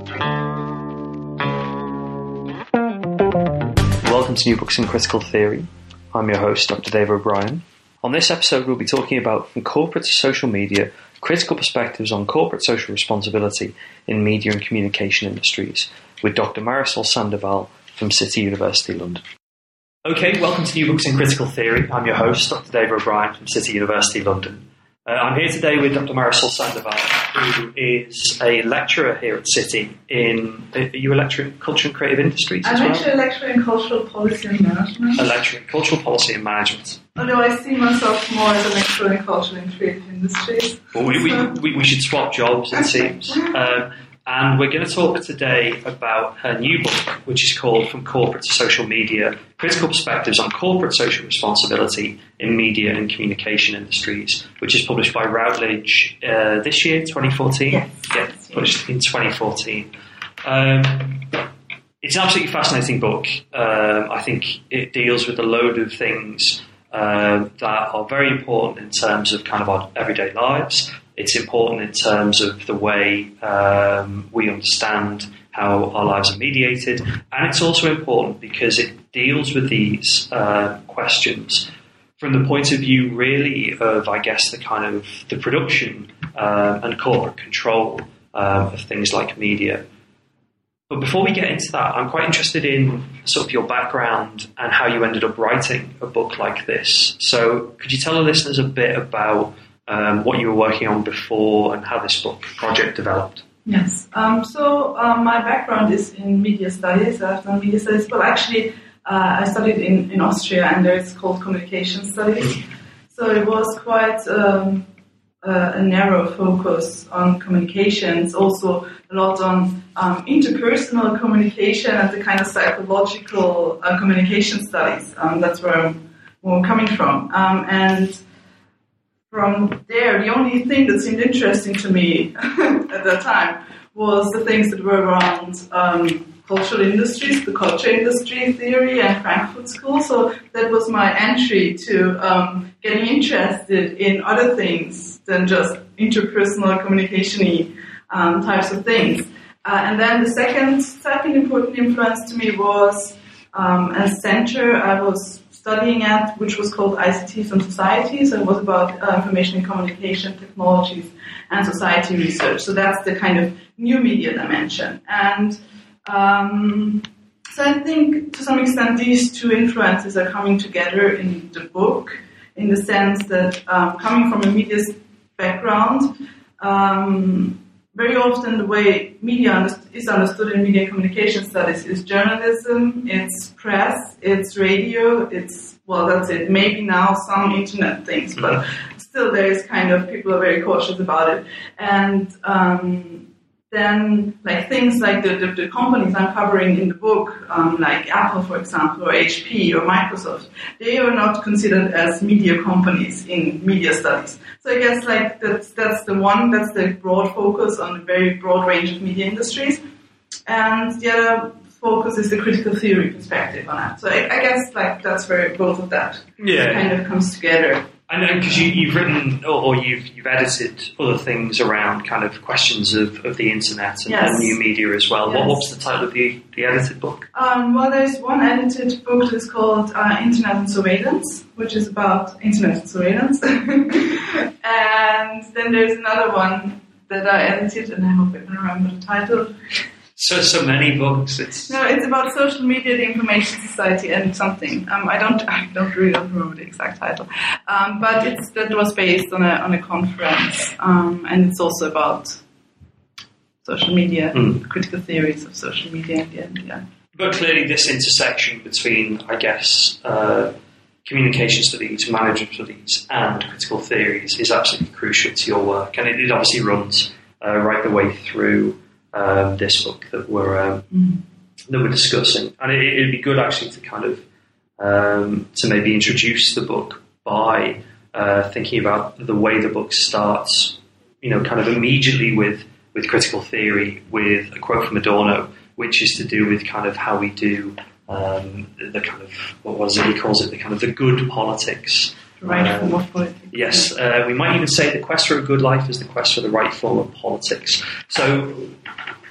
Welcome to New Books in Critical Theory. I'm your host, Dr. Dave O'Brien. On this episode, we'll be talking about From Corporate to Social Media, critical perspectives on corporate social responsibility in media and communication industries, with Dr. Marisol Sandoval from City University London. Okay, welcome to New Books in Critical Theory. I'm your host, Dr. Dave O'Brien from City University London. I'm here today with Dr. Marisol Sandoval, who is a lecturer here at City are you a lecturer in culture and creative industries as well? I'm actually a lecturer in cultural policy and management. A lecturer in cultural policy and management. Although I see myself more as a lecturer in cultural and creative industries. Well, we should swap jobs, it seems. And we're going to talk today about her new book, which is called From Corporate to Social Media, Critical Perspectives on Corporate Social Responsibility in Media and Communication Industries, which is published by Routledge this year, 2014? Yes. Yeah, published in 2014. It's an absolutely fascinating book. I think it deals with a load of things that are very important in terms of kind of our everyday lives. It's important in terms of the way we understand how our lives are mediated. And it's also important because it deals with these questions from the point of view really of, I guess, the production and corporate control of things like media. But before we get into that, I'm quite interested in sort of your background and how you ended up writing a book like this. So could you tell the listeners a bit about what you were working on before and how this book project developed? Yes. So my background is in media studies. I've done media studies, but actually I studied in Austria, and there it's called communication studies. So it was quite a narrow focus on communications, also a lot on interpersonal communication and the kind of psychological communication studies. That's where I'm more coming from. And from there, the only thing that seemed interesting to me at that time was the things that were around cultural industries, the culture industry theory and Frankfurt School. So that was my entry to getting interested in other things than just interpersonal communication-y types of things. And then the second important influence to me was a center I was studying at, which was called ICTs and Society. So it was about information and communication technologies and society research. So that's the kind of new media dimension. And so I think to some extent these two influences are coming together in the book, in the sense that coming from a media background, very often the way media is understood in media and communication studies is journalism, it's press, it's radio, that's it. Maybe now some internet things, but still there is kind of, people are very cautious about it. And then like things like the companies I'm covering in the book, like Apple, for example, or HP or Microsoft, they are not considered as media companies in media studies. So I guess like that's the broad focus on a very broad range of media industries. And the other focus is the critical theory perspective on that. So I guess like that's where both of that kind of comes together. And because you've written or you've edited other things around kind of questions of the internet and new media as well. Yes. What's the title of the edited book? Well, there's one edited book that's called Internet and Surveillance, which is about internet and surveillance. And then there's another one that I edited, and I hope I can remember the title. So many books. It's about social media, the information society, and something. I don't really remember the exact title. But that was based on a conference, and it's also about social media, critical theories of social media in the end. Yeah. But clearly, this intersection between, I guess, communication studies, management studies, and critical theories is absolutely crucial to your work, and it obviously runs right the way through this book that we're discussing. And it'd be good actually to kind of to maybe introduce the book by thinking about the way the book starts, kind of immediately with critical theory, with a quote from Adorno, which is to do with kind of how we do the kind of, what is it he calls it, the kind of the good politics. The right form of politics. Yes, we might even say the quest for a good life is the quest for the right form of politics. So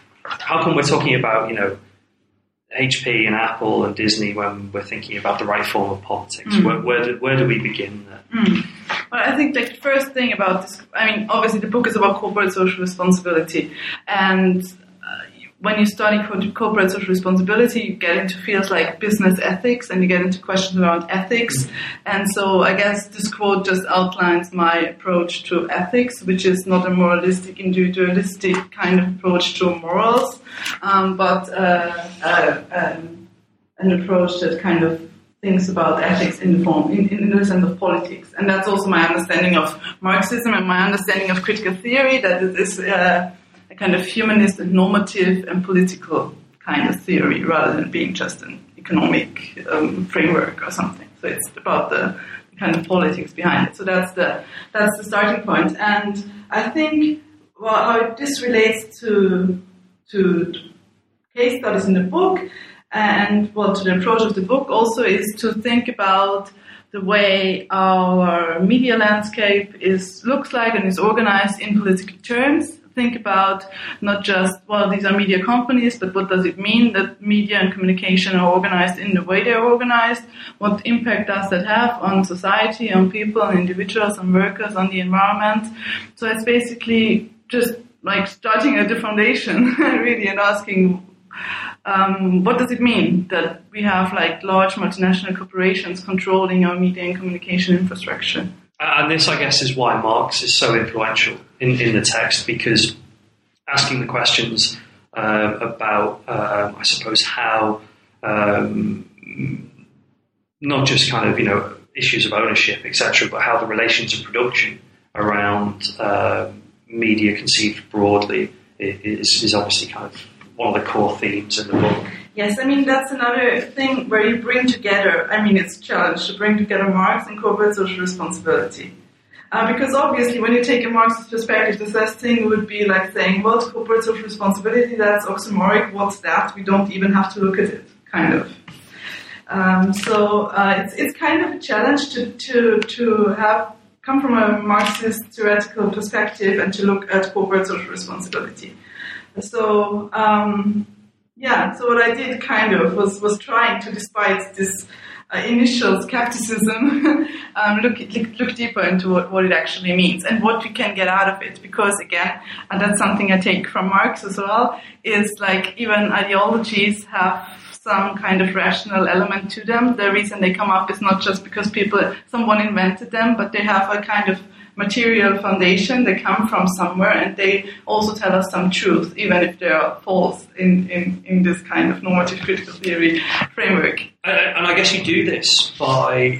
how come we're talking about, HP and Apple and Disney when we're thinking about the right form of politics? Where do we begin there? Well, I think the first thing about this, obviously the book is about corporate social responsibility, and when you study corporate social responsibility, you get into fields like business ethics, and you get into questions around ethics. And so I guess this quote just outlines my approach to ethics, which is not a moralistic, individualistic kind of approach to morals, but an approach that kind of thinks about ethics in the sense of politics. And that's also my understanding of Marxism and my understanding of critical theory, that it is a kind of humanist and normative and political kind of theory rather than being just an economic framework or something. So it's about the kind of politics behind it. So that's the starting point. And I think how this relates to case studies in the book and to the approach of the book also is to think about the way our media landscape looks like and is organized in political terms. Think about not just, these are media companies, but what does it mean that media and communication are organized in the way they're organized? What impact does that have on society, on people, on individuals, on workers, on the environment? So it's basically just like starting at the foundation, really, and asking, what does it mean that we have like large multinational corporations controlling our media and communication infrastructure? And this, I guess, is why Marx is so influential in the text, because asking the questions about, I suppose, how not just kind of, issues of ownership, etc., but how the relations of production around media conceived broadly is obviously kind of one of the core themes in the book. Yes, that's another thing where you bring together, it's a challenge to bring together Marx and corporate social responsibility. Because obviously when you take a Marxist perspective, the first thing would be like saying, corporate social responsibility, that's oxymoric, what's that? We don't even have to look at it, kind of. So it's kind of a challenge to have come from a Marxist theoretical perspective and to look at corporate social responsibility. So, so what I did kind of was trying to, despite this initial skepticism, look deeper into what it actually means and what we can get out of it. Because again, and that's something I take from Marx as well, is like even ideologies have some kind of rational element to them. The reason they come up is not just because someone invented them, but they have a kind of material foundation. They come from somewhere, and they also tell us some truth, even if they are false in this kind of normative critical theory framework. And I guess you do this by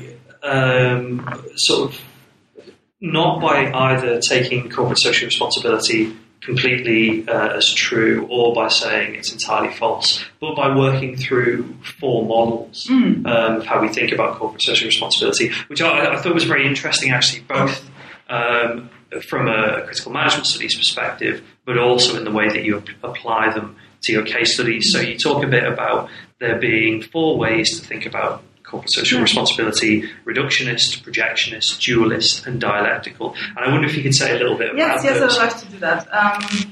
sort of not by either taking corporate social responsibility completely as true or by saying it's entirely false, but by working through four models of how we think about corporate social responsibility, which I thought was very interesting, actually, both from a critical management studies perspective, but also in the way that you apply them to your case studies. So you talk a bit about there being four ways to think about corporate social responsibility: reductionist, projectionist, dualist, and dialectical. And I wonder if you could say a little bit about those. Yes, I'd like to do that.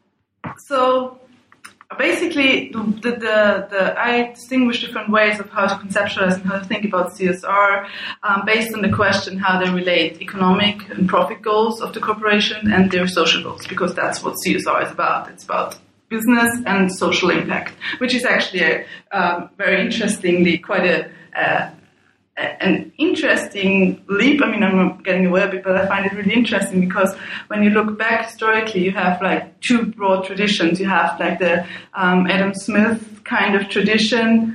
So basically, I distinguish different ways of how to conceptualize and how to think about CSR based on the question how they relate economic and profit goals of the corporation and their social goals, because that's what CSR is about. It's about business and social impact, which is actually very interestingly quite an interesting leap. I mean, I'm getting away a bit, but I find it really interesting because when you look back historically, you have like two broad traditions. You have like the Adam Smith kind of tradition.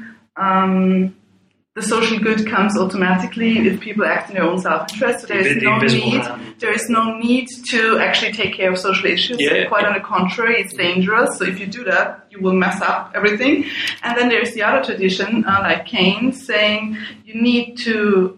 The social good comes automatically if people act in their own self-interest. So there is no need to actually take care of social issues. Quite on the contrary, it's dangerous. So if you do that, you will mess up everything. And then there's the other tradition, like Keynes, saying you need to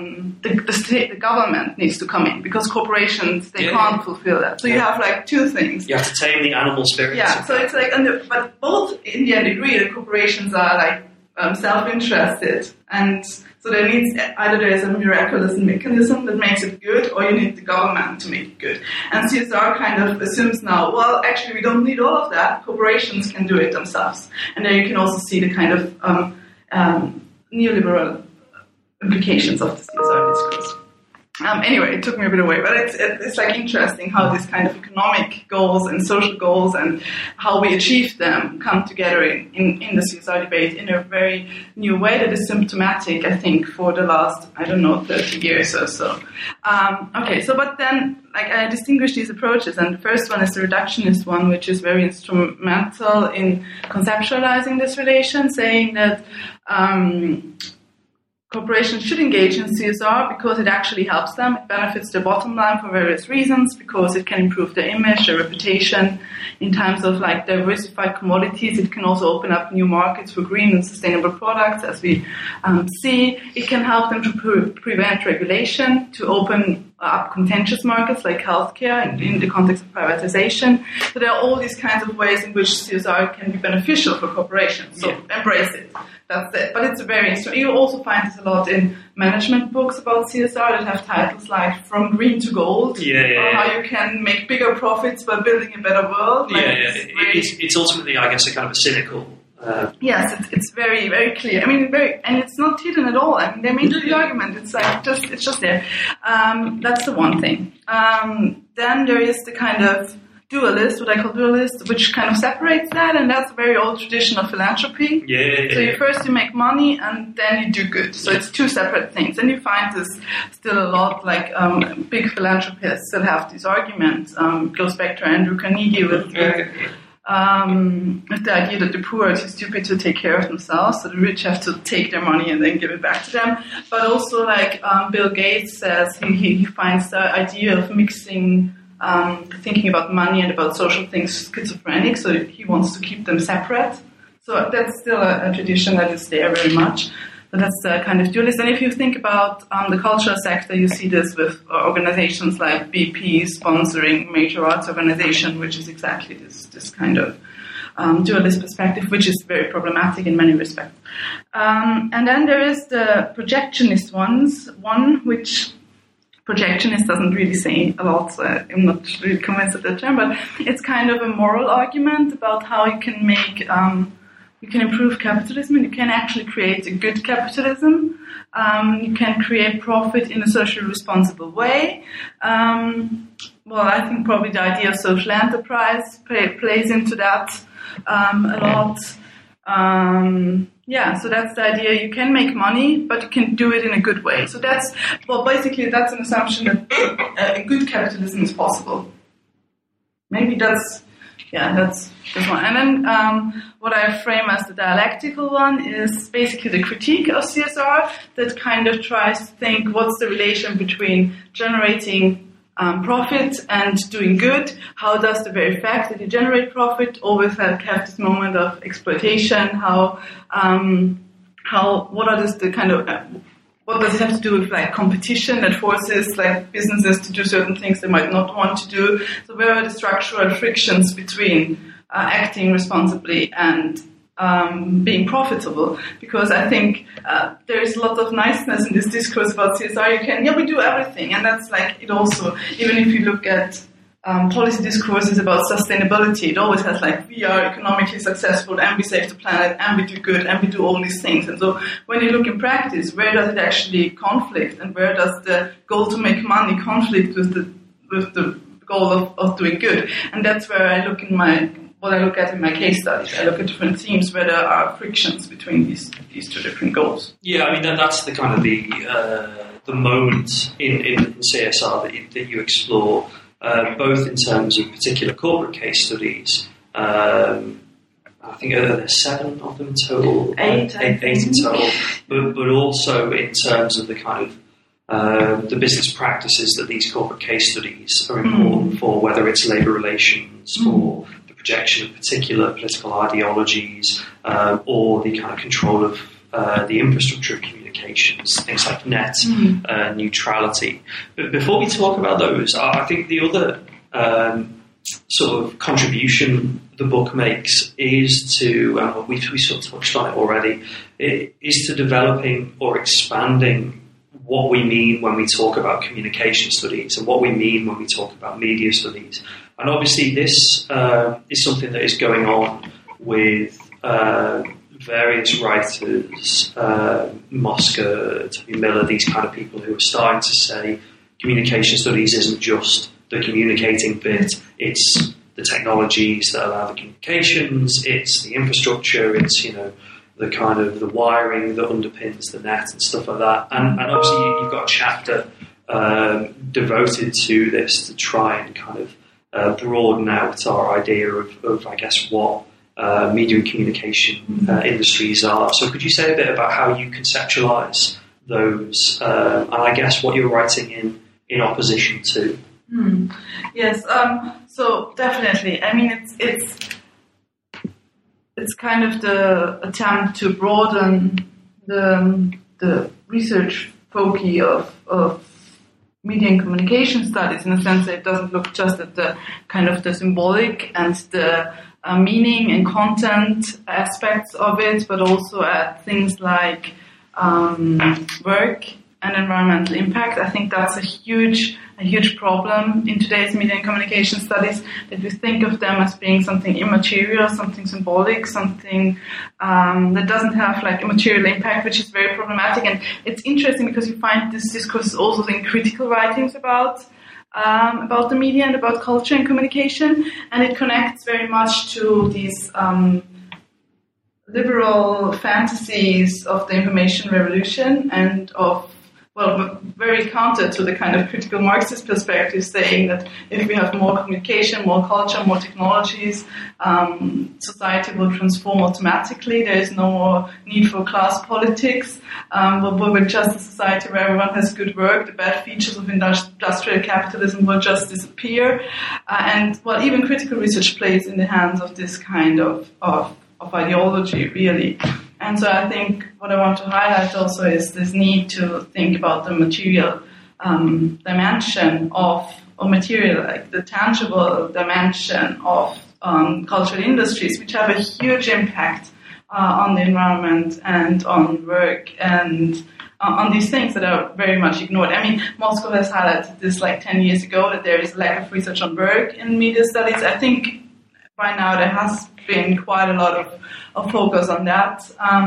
the government needs to come in because corporations they can't fulfill that. So you have like two things. You have to tame the animal spirit. Yeah. So it's like, but both in the end agree that corporations are like self-interested, and So either there is a miraculous mechanism that makes it good, or you need the government to make it good. And CSR kind of assumes now, well, actually we don't need all of that. Corporations can do it themselves. And there you can also see the kind of neoliberal implications of the CSR discourse. Anyway, it took me a bit away, but it's like interesting how these kind of economic goals and social goals and how we achieve them come together in the CSR debate in a very new way that is symptomatic, I think, for the last, 30 years or so. But then, I distinguish these approaches, and the first one is the reductionist one, which is very instrumental in conceptualizing this relation, saying that corporations should engage in CSR because it actually helps them. It benefits their bottom line for various reasons, because it can improve their image, their reputation. In terms of diversified commodities, it can also open up new markets for green and sustainable products, as we see. It can help them to prevent regulation, to open up contentious markets like healthcare in the context of privatization. So there are all these kinds of ways in which CSR can be beneficial for corporations. So embrace it. That's it. But it's very interesting. You also find this a lot in management books about CSR that have titles like From Green to Gold, or how you can make bigger profits by building a better world. It's ultimately, I guess, a kind of a cynical... Yes, it's very, very clear. And it's not hidden at all. They make the argument. It's just there. That's the one thing. Then there is the kind of dualist, what I call dualist, which kind of separates that, and that's a very old tradition of philanthropy. So you make money and then you do good. So it's two separate things. And you find this still a lot, big philanthropists still have these arguments. It goes back to Andrew Carnegie with the idea that the poor are too stupid to take care of themselves, so the rich have to take their money and then give it back to them. But also, Bill Gates says, he finds the idea of mixing thinking about money and about social things schizophrenic, so he wants to keep them separate. So that's still a tradition that is there very much. But that's the kind of dualist. And if you think about the cultural sector, you see this with organizations like BP sponsoring major arts organization, which is exactly this kind of dualist perspective, which is very problematic in many respects. And then there is the projectionist one which projectionist doesn't really say a lot, so I'm not really convinced of the term, but it's kind of a moral argument about how you can make, you can improve capitalism, and you can actually create a good capitalism. You can create profit in a socially responsible way. I think probably the idea of social enterprise plays into that a lot. So that's the idea. You can make money, but you can do it in a good way. So basically that's an assumption that a good capitalism is possible. Maybe that's one. And then what I frame as the dialectical one is basically the critique of CSR that kind of tries to think what's the relation between generating profit and doing good. How does the very fact that you generate profit always have this moment of exploitation? What does it have to do with competition that forces businesses to do certain things they might not want to do? So where are the structural frictions between acting responsibly and being profitable? Because I think there is a lot of niceness in this discourse about CSR. We do everything, and that's it also, even if you look at policy discourses about sustainability, it always has we are economically successful, and we save the planet, and we do good, and we do all these things. And so when you look in practice, where does it actually conflict, and where does the goal to make money conflict with the goal of doing good? And that's where I look what I look at in my case studies. I look at different themes where there are frictions between these two different goals. That's the kind of the moment in CSR that you explore, both in terms of particular corporate case studies. I think there's 7 of them in total, 8 in total, but also in terms of the kind of the business practices that these corporate case studies are important for, whether it's labour relations, for projection of particular political ideologies, or the kind of control of the infrastructure of communications, things like net neutrality. But before we talk about those, I think the other sort of contribution the book makes is to, and we sort of touched on it already, it is to developing or expanding what we mean when we talk about communication studies and what we mean when we talk about media studies. And obviously this is something that is going on with various writers, Mosca, Toby Miller, these kind of people who are starting to say communication studies isn't just the communicating bit, it's the technologies that allow the communications, it's the infrastructure, it's, the kind of the wiring that underpins the net and stuff like that. And obviously you've got a chapter devoted to this to try and kind of broaden out our idea of I guess, what media and communication industries are. So could you say a bit about how you conceptualise those, and I guess what you're writing in opposition to? Yes, so definitely. I mean, it's kind of the attempt to broaden the research focus of media and communication studies, in a sense that it doesn't look just at the kind of the symbolic and the meaning and content aspects of it, but also at things like work and environmental impact. I think that's a huge problem in today's media and communication studies, that we think of them as being something immaterial, something symbolic, something that doesn't have like a material impact, which is very problematic. And it's interesting because you find this discourse also in critical writings about the media and about culture and communication, and it connects very much to these liberal fantasies of the information revolution and of, well, very counter to the kind of critical Marxist perspective, saying that if we have more communication, more culture, more technologies, society will transform automatically. There is no more need for class politics. We're just a society where everyone has good work. The bad features of industrial capitalism will just disappear. And, well, even critical research plays in the hands of this kind of ideology, really. And so I think what I want to highlight also is this need to think about the material dimension of material, like the tangible dimension of cultural industries, which have a huge impact on the environment and on work and on these things that are very much ignored. I mean, Moscow has highlighted this like 10 years ago, that there is a lack of research on work in media studies. I think by now there has been quite a lot of focus on that.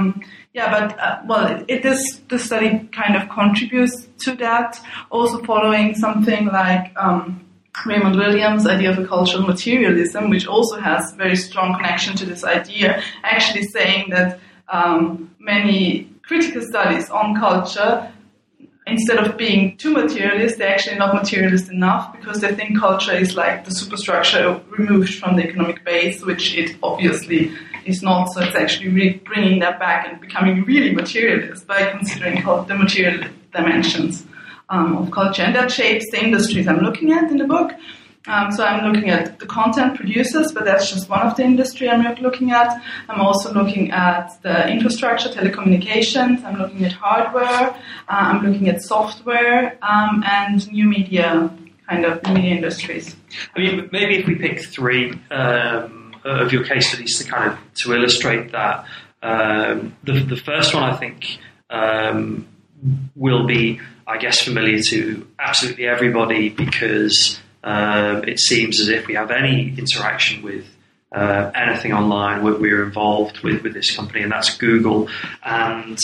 The study kind of contributes to that, also following something like Raymond Williams' idea of a cultural materialism, which also has very strong connection to this idea, actually saying that many critical studies on culture, instead of being too materialist, they're actually not materialist enough, because they think culture is like the superstructure removed from the economic base, which it obviously is not. So it's actually really bringing that back and becoming really materialist by considering the material dimensions of culture. And that shapes the industries I'm looking at in the book. So I'm looking at the content producers, but that's just one of the industry I'm looking at. I'm also looking at the infrastructure, telecommunications. I'm looking at hardware. I'm looking at software and new media, kind of media industries. I mean, maybe if we pick three of your case studies to illustrate that. The first one, I think, will be, I guess, familiar to absolutely everybody, because it seems as if we have any interaction with anything online, we're involved with this company, and that's Google. And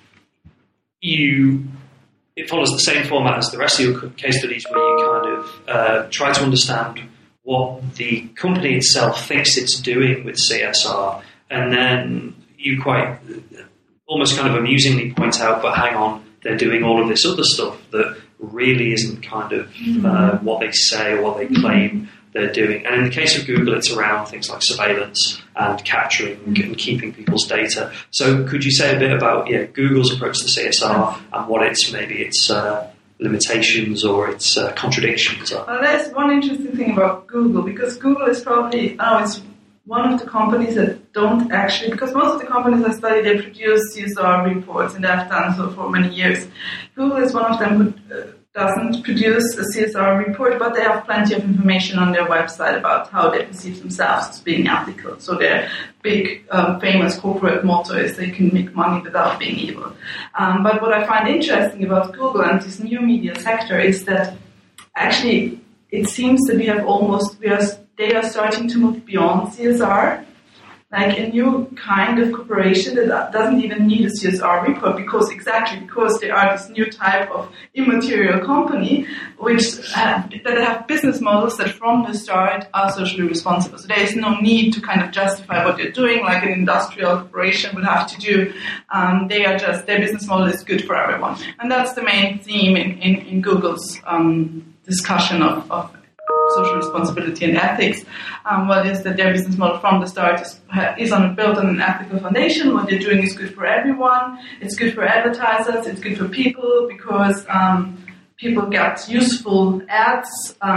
it follows the same format as the rest of your case studies, where you kind of try to understand what the company itself thinks it's doing with CSR, and then you quite almost kind of amusingly point out, but hang on, they're doing all of this other stuff that really isn't kind of what they say or what they claim they're doing. And in the case of Google, it's around things like surveillance and capturing and keeping people's data. So could you say a bit about Google's approach to CSR and what its limitations or its contradictions are? Well, there's one interesting thing about Google, because Google is probably, it's one of the companies that don't actually, because most of the companies I study, they produce CSR reports, and they have done so for many years. Google is one of them who doesn't produce a CSR report, but they have plenty of information on their website about how they perceive themselves as being ethical. So their big, famous corporate motto is they can make money without being evil. But what I find interesting about Google and this new media sector is that actually it seems that they are starting to move beyond CSR. Like a new kind of corporation that doesn't even need a CSR report because they are this new type of immaterial company that have business models that from the start are socially responsible. So there is no need to kind of justify what they're doing like an industrial corporation would have to do. Their business model is good for everyone. And that's the main theme in Google's discussion of social responsibility and ethics. Is that their business model from the start is built on an ethical foundation. What they're doing is good for everyone. It's good for advertisers. It's good for people because people get useful ads.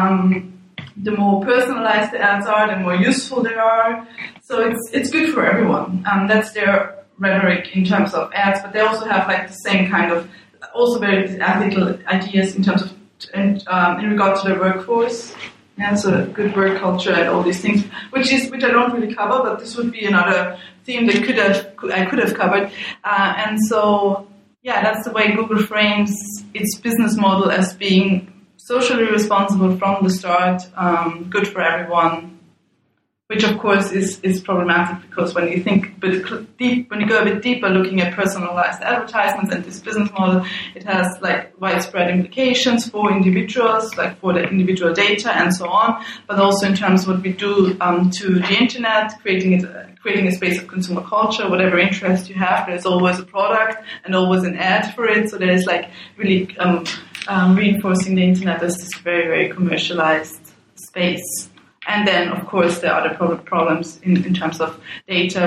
The more personalized the ads are, the more useful they are. So it's good for everyone. That's their rhetoric in terms of ads, but they also have like the same kind of also very ethical ideas in terms of in regard to the workforce. Yeah, so good work culture and all these things, which I don't really cover, but this would be another theme that I could have covered. And so, yeah, that's the way Google frames its business model as being socially responsible from the start, good for everyone, which of course is problematic because when you go a bit deeper looking at personalized advertisements and this business model, it has like widespread implications for individuals, like for the individual data and so on, but also in terms of what we do to the internet, creating a space of consumer culture, whatever interest you have, there's always a product and always an ad for it. So there's like really reinforcing the internet as this very, very commercialized space. And then, of course, there are other problems in terms of data.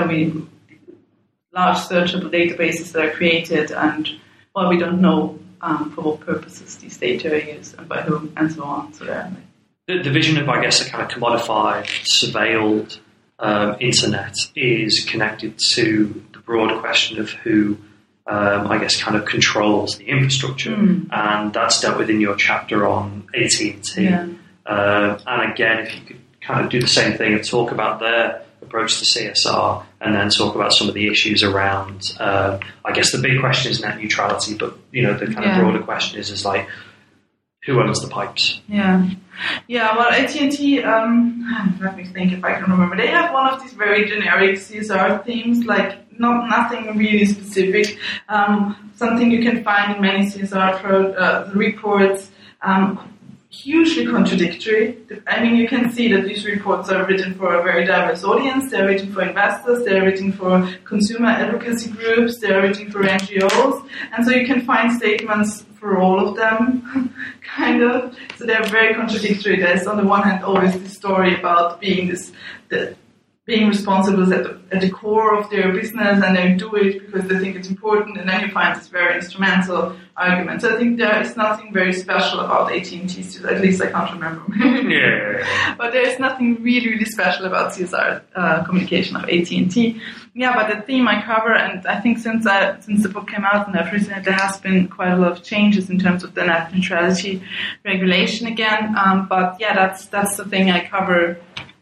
Large searchable databases that are created, and we don't know for what purposes these data are used and by whom, and so on. So the vision of, I guess, a kind of commodified, surveilled internet is connected to the broader question of who, I guess, kind of controls the infrastructure, and that's dealt with in your chapter on AT&T. Yeah. And again, if you could kind of do the same thing and talk about their approach to CSR and then talk about some of the issues around, I guess the big question is net neutrality, but, the kind of broader question is like, who owns the pipes? Yeah. Yeah, well, AT&T, let me think if I can remember. They have one of these very generic CSR themes, like nothing really specific, something you can find in many CSR reports, hugely contradictory. I mean, you can see that these reports are written for a very diverse audience. They're written for investors. They're written for consumer advocacy groups. They're written for NGOs. And so you can find statements for all of them, kind of. So they're very contradictory. There's, on the one hand, always this story about being being responsible at the core of their business, and they do it because they think it's important, and then you find this very instrumental argument. So I think there is nothing very special about AT&T, at least I can't remember. Yeah. But there is nothing really, really special about CSR communication of AT&T. Yeah, but the theme I cover, and I think since the book came out and I've written it, there has been quite a lot of changes in terms of the net neutrality regulation again. But yeah, that's the thing I cover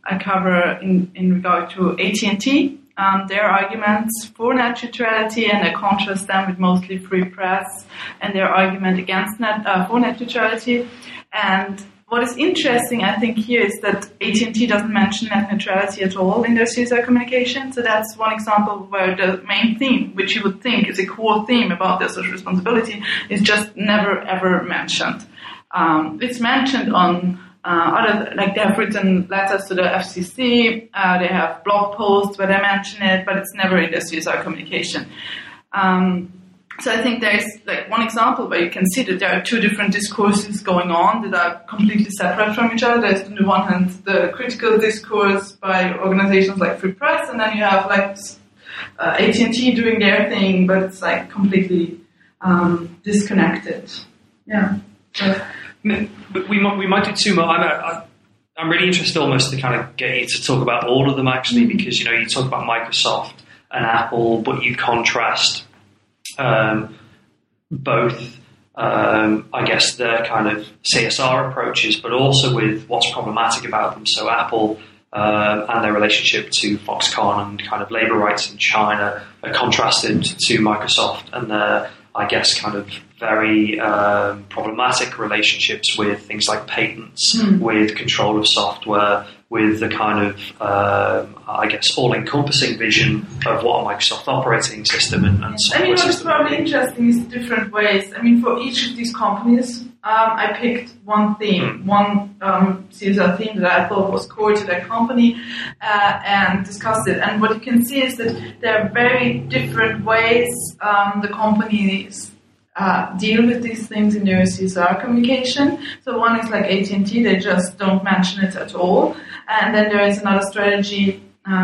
in regard to AT&T, their arguments for net neutrality, and I contrast them with mostly free press and their argument against for net neutrality. And what is interesting, I think, here is that AT&T doesn't mention net neutrality at all in their CSR communication. So that's one example where the main theme, which you would think is a core theme about their social responsibility, is just never ever mentioned. It's mentioned on they have written letters to the FCC, they have blog posts where they mention it, but it's never in their CSR communication. So I think there's like one example where you can see that there are two different discourses going on that are completely separate from each other. There's on the one hand the critical discourse by organizations like Free Press, and then you have like AT&T doing their thing, but it's like completely disconnected. Yeah. So, we might do two more. I'm really interested almost to kind of get you to talk about all of them actually, because you talk about Microsoft and Apple, but you contrast both I guess, their kind of CSR approaches, but also with what's problematic about them. So Apple and their relationship to Foxconn and kind of labor rights in China are contrasted to Microsoft and their, I guess, kind of very problematic relationships with things like patents, with control of software, with the kind of, I guess, all-encompassing vision of what a Microsoft operating system and software what is system probably interesting is different ways. I mean, for each of these companies, I picked one theme, one CSR theme that I thought was core to their company and discussed it. And what you can see is that there are very different ways the companies deal with these things in their CSR communication. So one is like AT&T, they just don't mention it at all. And then there is another strategy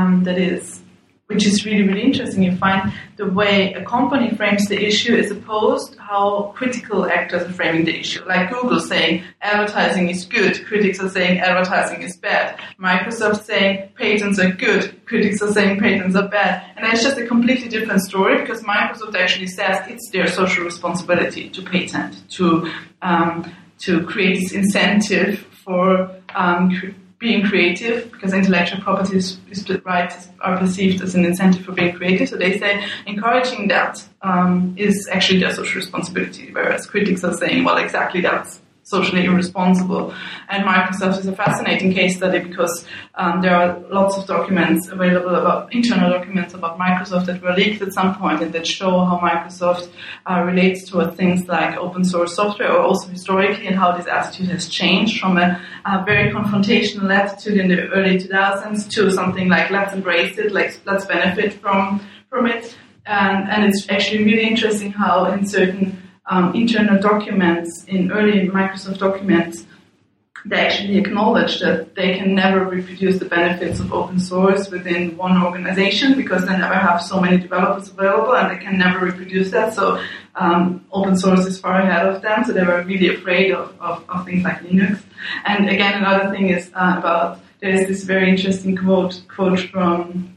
which is really, really interesting. You find the way a company frames the issue is opposed how critical actors are framing the issue. Like Google saying advertising is good, critics are saying advertising is bad. Microsoft saying patents are good, critics are saying patents are bad. And it's just a completely different story because Microsoft actually says it's their social responsibility to patent, to create this incentive for being creative, because intellectual property rights are perceived as an incentive for being creative. So they say encouraging that is actually their social responsibility, whereas critics are saying, well, exactly that's socially irresponsible. And Microsoft is a fascinating case study because there are lots of documents available about internal documents about Microsoft that were leaked at some point and that show how Microsoft relates to things like open source software, or also historically, and how this attitude has changed from a very confrontational attitude in the early 2000s to something like let's embrace it, like let's benefit from it. And it's actually really interesting how in certain internal documents, in early Microsoft documents, they actually acknowledge that they can never reproduce the benefits of open source within one organization because they never have so many developers available and they can never reproduce that. So open source is far ahead of them, so they were really afraid of things like Linux. And again, another thing is there's this very interesting quote from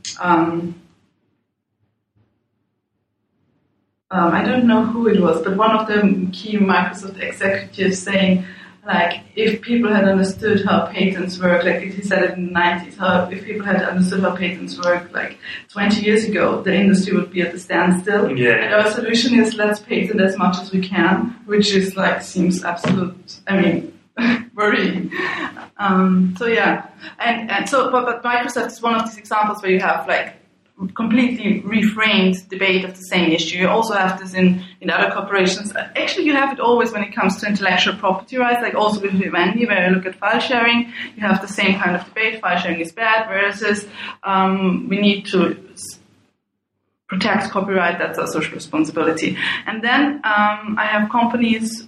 I don't know who it was, but one of the key Microsoft executives saying, like, if people had understood how patents work, like he said it in the 90s, if people had understood how patents work, like 20 years ago, the industry would be at a standstill. Yeah. And our solution is let's patent as much as we can, which is like, seems absolute, worrying. So yeah. But Microsoft is one of these examples where you have like, completely reframed debate of the same issue. You also have this in other corporations. Actually, you have it always when it comes to intellectual property rights, like also with Vivendi, where you look at file sharing, you have the same kind of debate. File sharing is bad, versus we need to protect copyright, that's our social responsibility. And then I have companies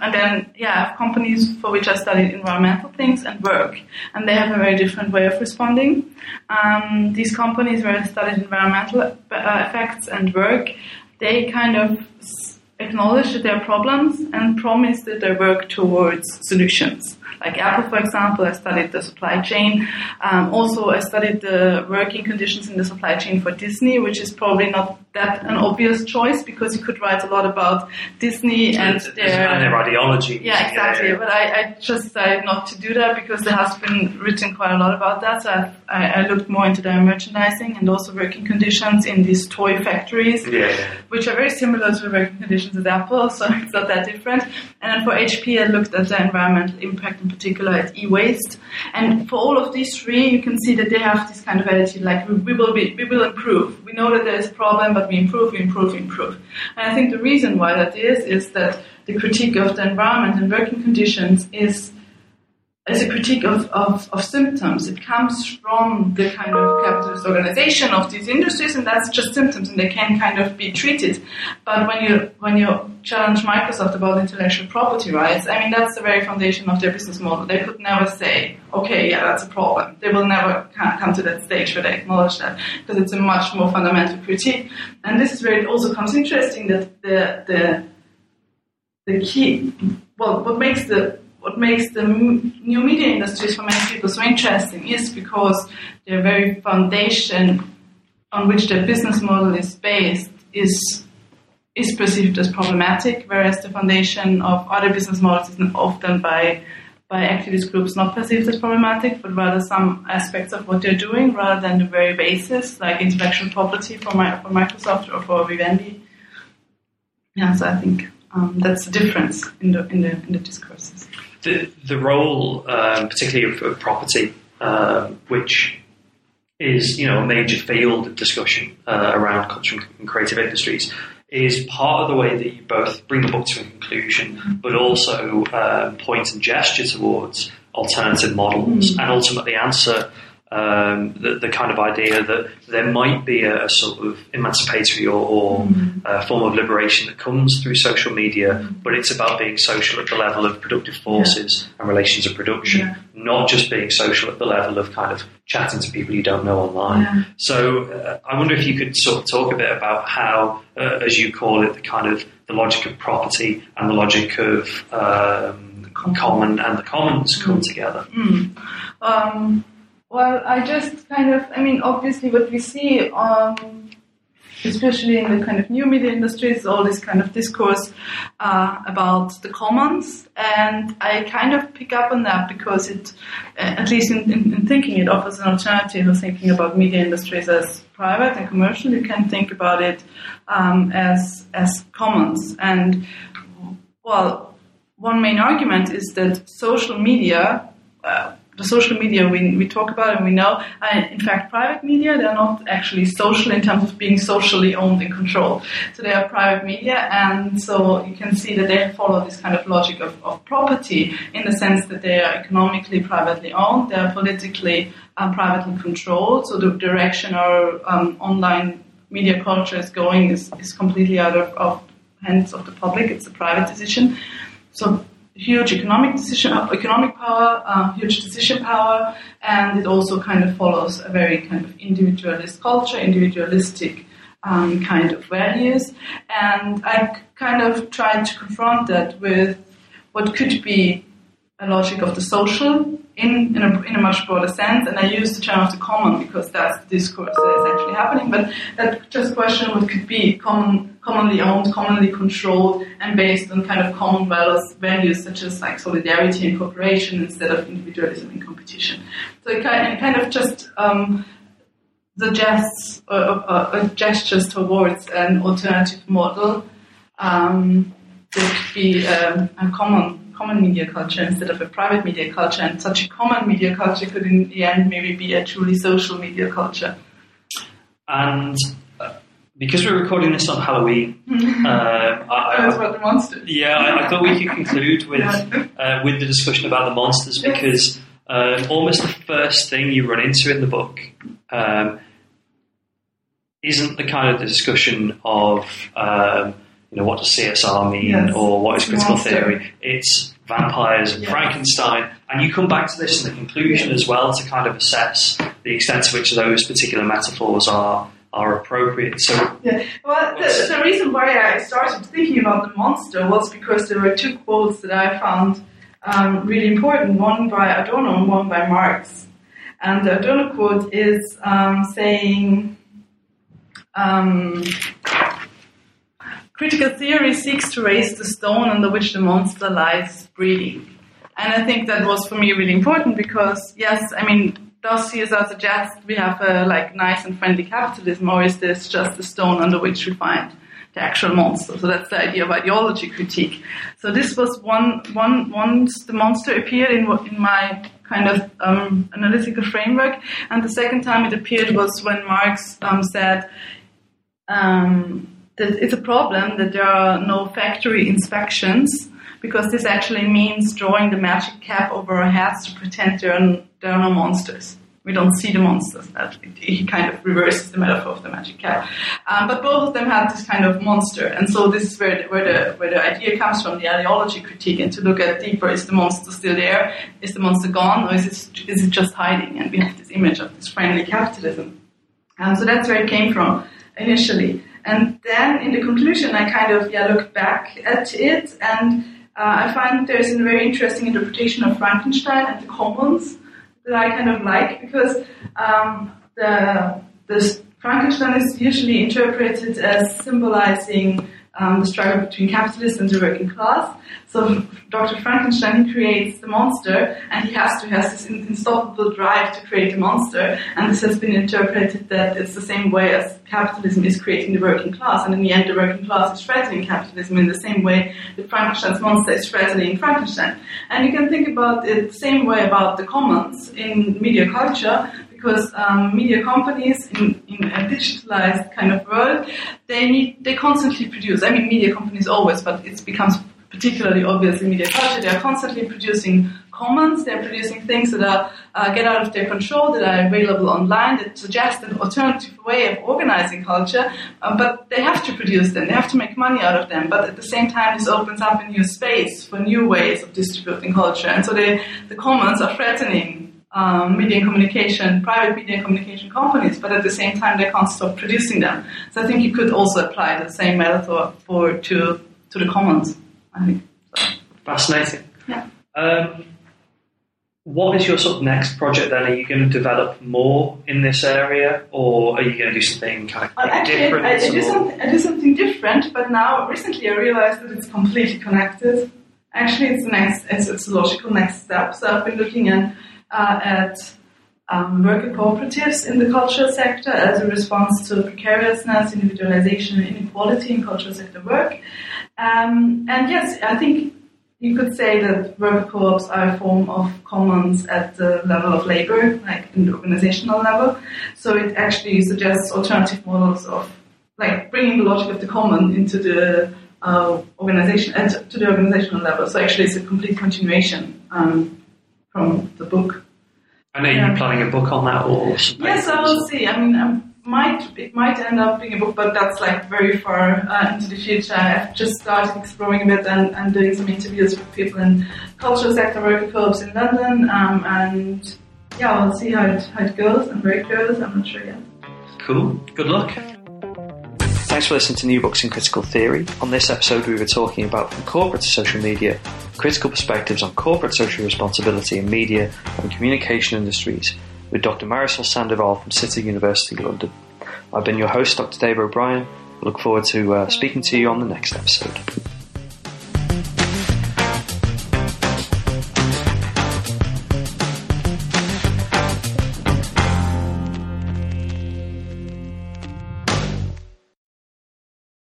for which I studied environmental things and work, and they have a very different way of responding. These companies where I studied environmental effects and work, they kind of acknowledge that there are problems and promise that they work towards solutions. Like Apple, for example, I studied the supply chain. Also, I studied the working conditions in the supply chain for Disney, which is probably not that an obvious choice because you could write a lot about Disney and their ideology. Yeah, exactly. Yeah. But I just decided not to do that because there has been written quite a lot about that. So I looked more into their merchandising and also working conditions in these toy factories, which are very similar to the working conditions at Apple, so it's not that different. And then for HP, I looked at the environmental impact, in particular at e-waste. And for all of these three, you can see that they have this kind of attitude, like we will improve. We know that there is a problem, but we improve. And I think the reason why that is that the critique of the environment and working conditions is a critique of symptoms. It comes from the kind of capitalist organization of these industries, and that's just symptoms, and they can kind of be treated. But when you challenge Microsoft about intellectual property rights, I mean, that's the very foundation of their business model. They could never say, okay, yeah, that's a problem. They will never come to that stage where they acknowledge that, because it's a much more fundamental critique. And this is where it also comes interesting that the key, what makes the new media industries for many people so interesting is because their very foundation on which their business model is based is is perceived as problematic, whereas the foundation of other business models is often by activist groups not perceived as problematic, but rather some aspects of what they're doing rather than the very basis, like intellectual property for Microsoft or for Vivendi. Yeah, so I think that's the difference in the discourses. The role, particularly of property, which is a major field of discussion around culture and creative industries, is part of the way that you both bring the book to a conclusion, but also point and gesture towards alternative models and ultimately answer the kind of idea that there might be a sort of emancipatory or form of liberation that comes through social media, but it's about being social at the level of productive forces and relations of production, not just being social at the level of kind of chatting to people you don't know online. So I wonder if you could sort of talk a bit about how, as you call it, the logic of property and the logic of common and the commons come together. Well, obviously what we see, especially in the kind of new media industry, is all this kind of discourse about the commons, and I kind of pick up on that because it, at least in thinking, it offers an alternative of thinking about media industries as private and commercial. You can think about it as commons, and well, one main argument is that social media. The social media we talk about and we know, in fact, private media, they're not actually social in terms of being socially owned and controlled. So they are private media, and so you can see that they follow this kind of logic of property in the sense that they are economically privately owned, they are politically privately controlled. So the direction our online media culture is going is completely out of hands of the public. It's a private decision. So huge economic power, huge decision power, and it also kind of follows a very kind of individualist culture, individualistic kind of values. And I kind of tried to confront that with what could be a logic of the social in a much broader sense, and I use the term of the common because that's the discourse that is actually happening, but that just question what could be commonly owned, commonly controlled, and based on kind of common values such as like solidarity and cooperation instead of individualism and competition. So it kind of just suggests gestures towards an alternative model that could be a common media culture instead of a private media culture, and such a common media culture could in the end maybe be a truly social media culture. And because we're recording this on Halloween, that's about the monsters. Yeah, I thought we could conclude with the discussion about the monsters, because almost the first thing you run into in the book isn't the kind of the discussion of what does CSR mean or what is critical theory. It's vampires and Frankenstein, and you come back to this in the conclusion as well to kind of assess the extent to which those particular metaphors are appropriate. So, well, the reason why I started thinking about the monster was because there were two quotes that I found really important, one by Adorno and one by Marx. And the Adorno quote is saying, critical theory seeks to raise the stone under which the monster lies breathing. And I think that was for me really important because, does CSR suggest we have a nice and friendly capitalism, or is this just the stone under which we find the actual monster? So that's the idea of ideology critique. So this was once the monster appeared in my kind of analytical framework, and the second time it appeared was when Marx said that it's a problem that there are no factory inspections, because this actually means drawing the magic cap over our heads to pretend there are no monsters. We don't see the monsters. He kind of reverses the metaphor of the magic cap. But both of them had this kind of monster, and so this is where the idea comes from, the ideology critique, and to look at deeper: is the monster still there? Is the monster gone, or is it just hiding? And we have this image of this friendly capitalism. So that's where it came from initially. And then in the conclusion, I kind of looked back at it, and I find there's a very interesting interpretation of Frankenstein and the commons that I kind of like, because the Frankenstein is usually interpreted as symbolizing the struggle between capitalists and the working class. So Dr. Frankenstein creates the monster, and he has this unstoppable drive to create a monster, and this has been interpreted that it's the same way as capitalism is creating the working class, and in the end the working class is threatening capitalism in the same way that Frankenstein's monster is threatening Frankenstein. And you can think about it the same way about the commons in media culture, because media companies in a digitalized kind of world, they constantly produce. I mean, media companies always, but it becomes particularly obvious in media culture. They are constantly producing commons. They're producing things that are get out of their control, that are available online, that suggest an alternative way of organizing culture. But they have to produce them. They have to make money out of them. But at the same time, this opens up a new space for new ways of distributing culture. And so the commons are threatening media and communication, private media and communication companies, but at the same time they can't stop producing them. So I think you could also apply the same metaphor to the commons, I think. So. Fascinating. Yeah. What is your sort of next project then? Are you going to develop more in this area, or are you going to do something kind of different? I do something different, but now recently I realized that it's completely connected. Actually, it's a logical next step. So I've been looking at worker cooperatives in the cultural sector as a response to precariousness, individualization, and inequality in cultural sector work. And yes, I think you could say that worker co-ops are a form of commons at the level of labor, like in the organizational level. So it actually suggests alternative models of like bringing the logic of the common into the organization and to the organizational level. So actually it's a complete continuation from the book. And are you planning a book on that or something? Yes, I will see. I mean, it might end up being a book, but that's like very far into the future. I've just started exploring a bit and doing some interviews with people in cultural sector worker co-ops in London, and yeah, we'll see how it goes and where it goes. I'm not sure yet. Cool. Good luck. Thanks for listening to New Books in Critical Theory. On this episode, we were talking about From Corporate to Social Media, critical perspectives on corporate social responsibility in media and communication industries with Dr. Marisol Sandoval from City University London. I've been your host, Dr. Dave O'Brien. I look forward to speaking to you on the next episode.